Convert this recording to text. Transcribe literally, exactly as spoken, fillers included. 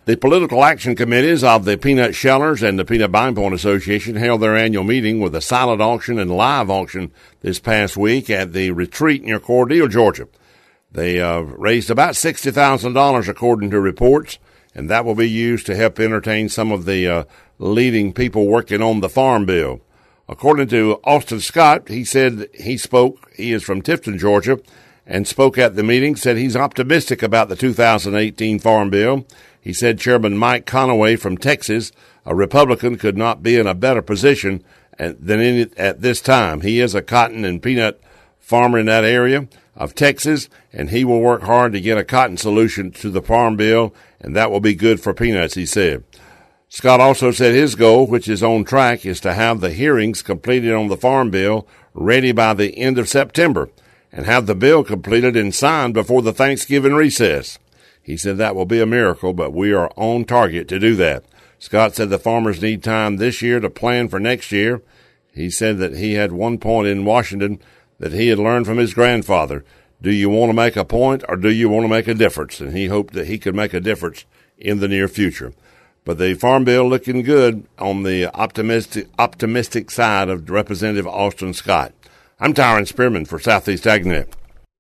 The political action committees of the Peanut Shellers and the Peanut Buying Point Association held their annual meeting with a silent auction and live auction this past week at the retreat near Cordele, Georgia. They uh, raised about sixty thousand dollars according to reports, and that will be used to help entertain some of the uh, leading people working on the Farm Bill. According to Austin Scott, he said he spoke, he is from Tifton, Georgia, and spoke at the meeting, said he's optimistic about the two thousand eighteen Farm Bill. He said Chairman Mike Conaway from Texas, a Republican, could not be in a better position than in it at this time. He is a cotton and peanut farmer in that area of Texas, and he will work hard to get a cotton solution to the Farm Bill, and that will be good for peanuts, he said. Scott also said his goal, which is on track, is to have the hearings completed on the Farm Bill ready by the end of September and have the bill completed and signed before the Thanksgiving recess. He said that will be a miracle, but we are on target to do that. Scott said the farmers need time this year to plan for next year. He said that he had one point in Washington that he had learned from his grandfather. Do you want to make a point or do you want to make a difference? And he hoped that he could make a difference in the near future. But the Farm Bill looking good on the optimistic optimistic side of Representative Austin Scott. I'm Tyron Spearman for Southeast AgNet.